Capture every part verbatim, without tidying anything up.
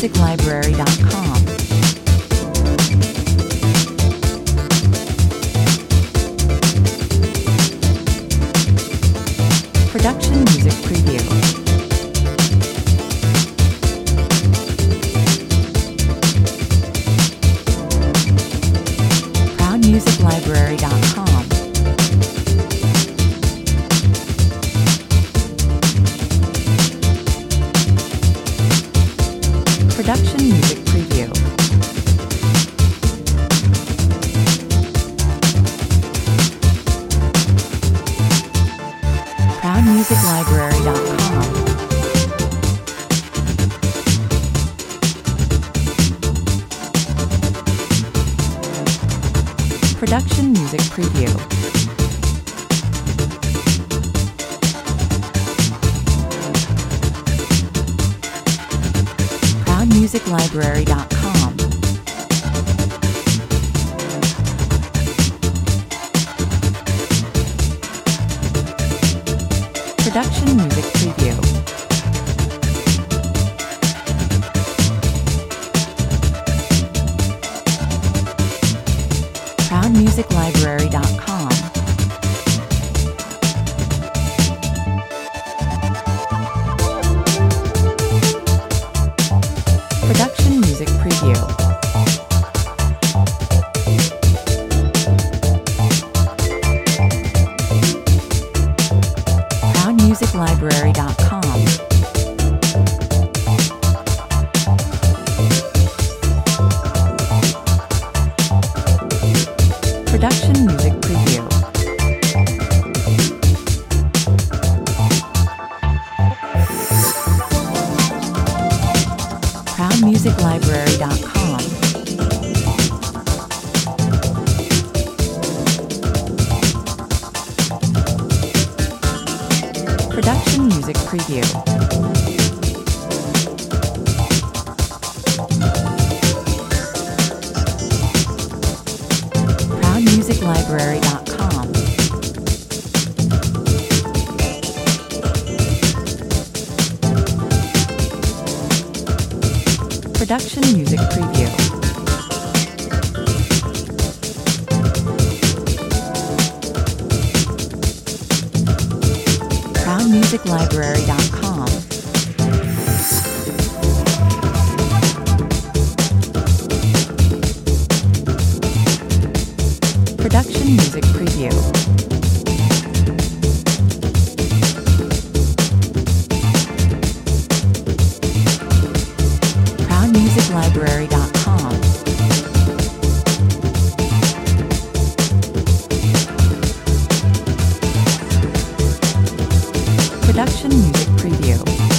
music library dot com. Production Music Preview. proud music library dot com. Production Music Preview. proud music library dot com. Production Music Preview. proud music library dot com. Production Music Preview. proud music library dot com. Production Music Preview. proud music library dot com. Production Music Preview. proud music library dot com. Production Music Preview. proud music library dot com. Production Music Preview. proud music library dot com. Production Music Preview. proud music library dot com. Production Music Preview.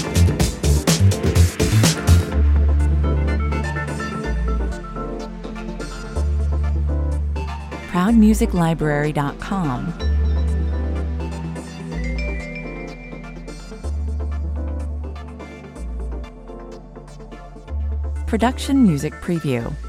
proud music library dot com. Production Music Preview.